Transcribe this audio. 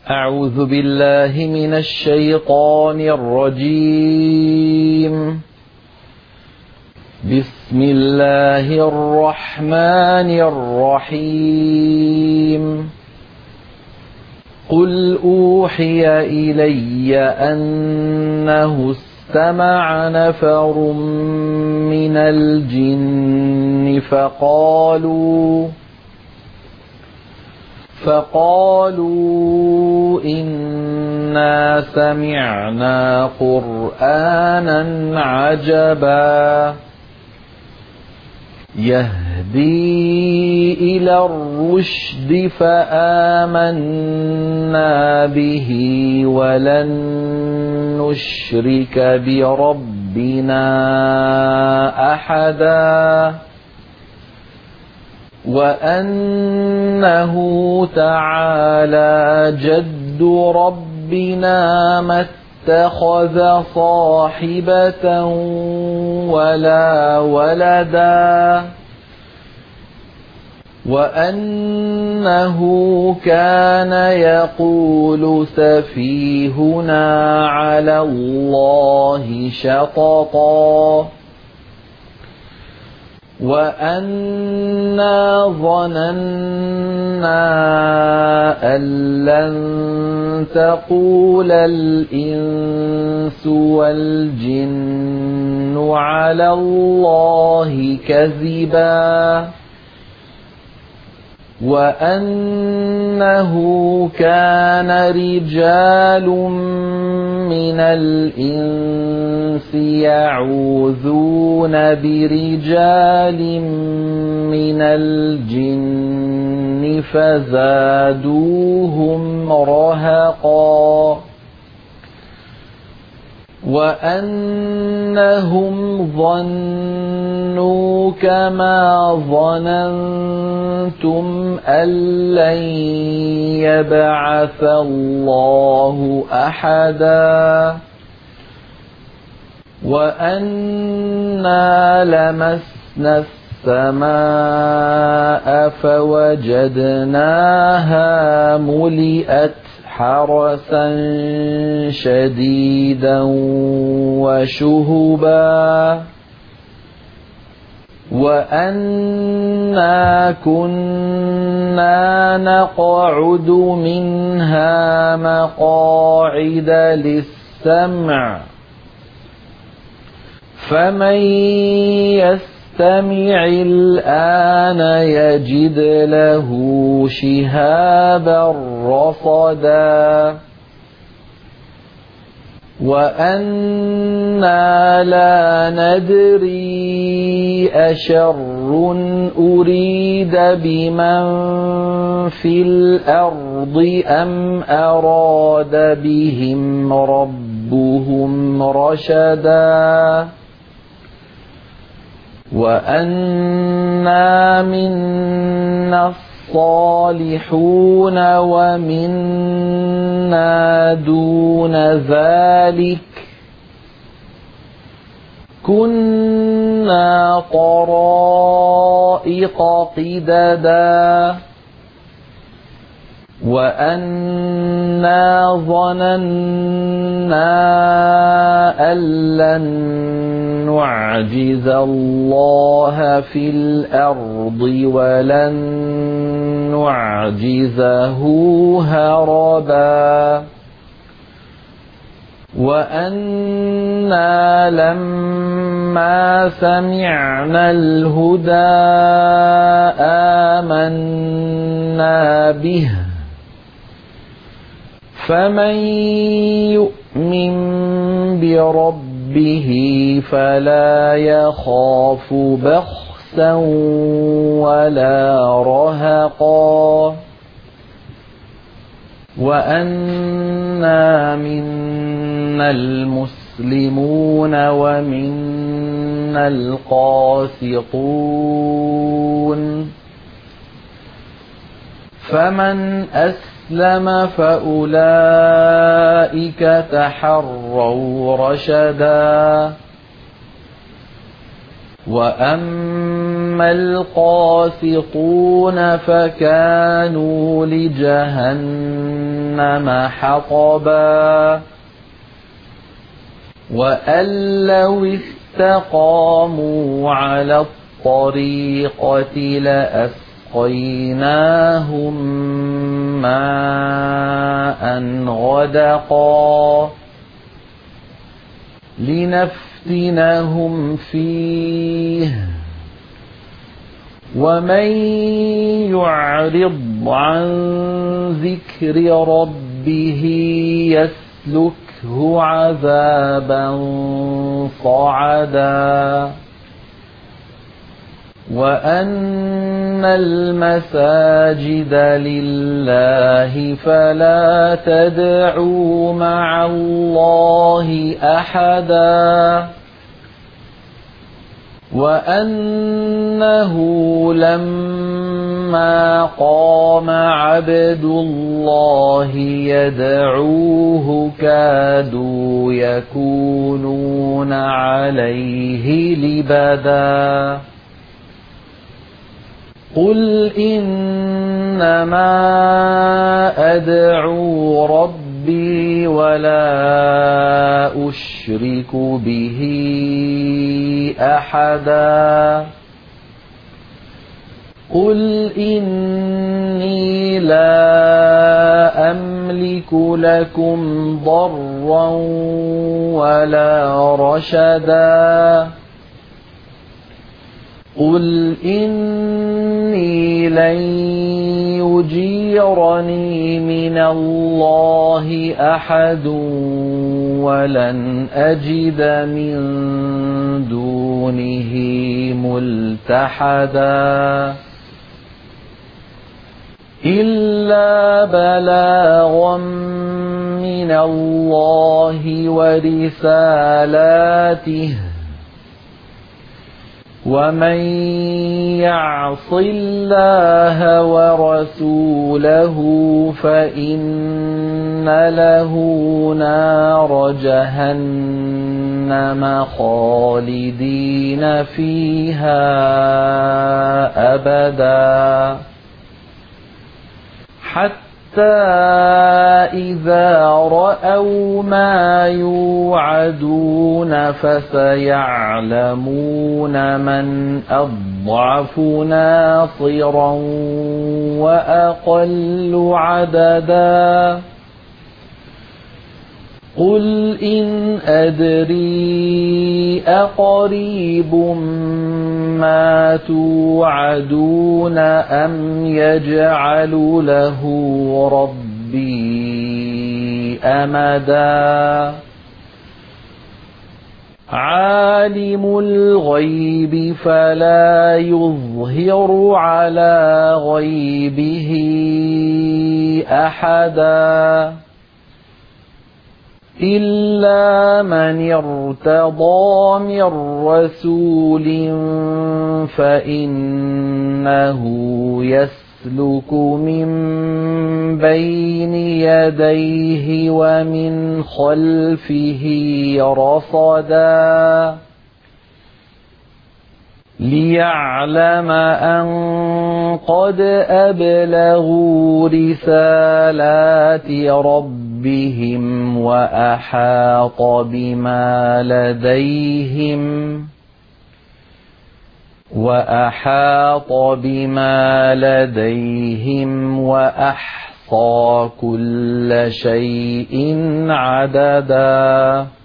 أعوذ بالله من الشيطان الرجيم. بسم الله الرحمن الرحيم. قل أوحي إلي أنه استمع نفر من الجن فقالوا إنا سمعنا قرآنا عجبا يهدي إلى الرشد فآمنا به ولن نشرك بربنا أحدا وأنه تعالى جد ربنا ما اتخذ صاحبة ولا ولدا وأنه كان يقول سفيهنا على الله شططا وأنا ظننا أن لن تقول الإنس والجن على الله كذبا وأنه كان رجال من الإنس يعوذون برجال من الجن فزادوهم رهقا وأنهم ظنوا كما ظننتم أن لن يبعث الله أحدا وأنا لمسنا السماء فوجدناها ملئت حرسا شديدا وشهبا وأنا كنا نقعد منها مقاعد للسمع فمن يستمع الآن يجد له شهابا رصدا وأنا لا ندري أشر أريد بمن في الأرض أم أراد بهم ربهم رشدا وأنا منا الصالحون ومنا دون ذلك كنا طرائق قددا وأنا ظننا أن لن نعجز الله في الأرض ولن نعجزه هربا وأنا لما سمعنا الهدى آمنا به فمن يؤمن بربه فلا يخاف بخسا ولا رهقا وأنا منا المسلمون ومنا القاسطون فمن أسلم فأولئك تحروا رشدا وأما فأما القاسطون فكانوا لجهنم حطبا وأن لو استقاموا على الطريقة لأسقيناهم ماء غدقا لنفتنهم فيه ومن يعرض عن ذكر ربه يسلكه عذابا صعدا وأن المساجد لله فلا تدعوا مع الله أحدا وأنه لما قام عبد الله يدعوه كادوا يكونون عليه لبدا قل إنما أدعو ربي ولا أشرك به أحدا قل إني لا أملك لكم ضرا ولا رشدا قل إني لن يجيرني من الله أحد ولن أجد من دونه ملتحدا إلا بلاغا من الله ورسالاته ومن يعص الله ورسوله فإن له نار جهنم خالدين فيها أبدا حتى إذا رأوا ما يوعدون فسيعلمون من أضعف ناصرا وأقل عددا قل إن أدري أقريب ما توعدون أم يجعل له ربي أمدا عالم الغيب فلا يظهر على غيبه أحدا إلا من ارتضى من رسول فإنه يسلك من بين يديه ومن خلفه رصدا ليعلم أن قد أبلغوا رسالات ربهم وأحاط بما لديهم وأحصى كل شيء عددا